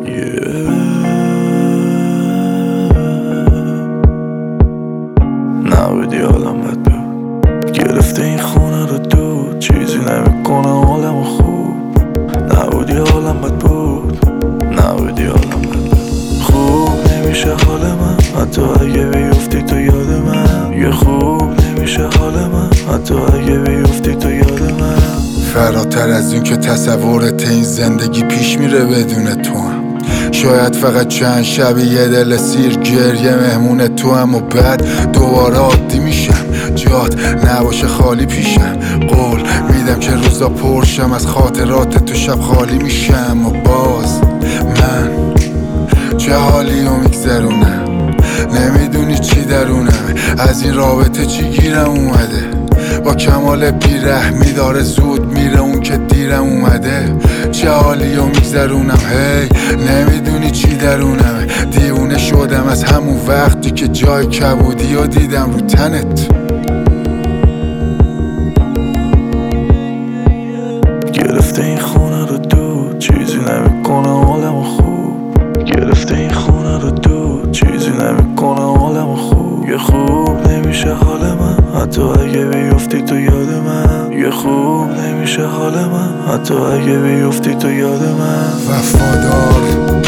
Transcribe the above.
نبودی حالم بد بود، گرفته این خونه رو دود، چیزی نمیکنه حالم خوب. نبودی حالم بد بود، نبودی حالم بد بود. خوب نمیشه حال من حتی اگه بیفتی تو یاد من. یه خوب نمیشه حال من حتی اگه بیفتی تو یاد من. فراتر از این که تصورت این زندگی پیش میره بدون تو هم. شاید فقط چند شب یه دل سیر گریه مهمون تو هم و بعد دوباره عادی میشم. جات نباشه خالی پیشم، قول میدم که روزا پرشم از خاطرات تو شب خالی میشم. و باز من چه حالی رو میگذرونم، نمیدونی چی درونم، از این رابطه چی گیرم اومده. با کمال بیرحمی داره زود میره اون که دیرم اومده. چه حالی رو میگذرونم هی نمیدونی چی درونم. دیوونه شدم از همون وقتی که جای کبودی رو دیدم رو تنت. گرفته این خونه رو دود، چیزی نمیکنه حالم خوب. گرفته این خونه رو دود، چیزی نمیکنه حالم خوب. یه خوب نمیشه حال من حتی اگه بیفتی تو یاد من. یه خوب نمیشه حال من حتی اگه بیفتی تو یاد من. وفادار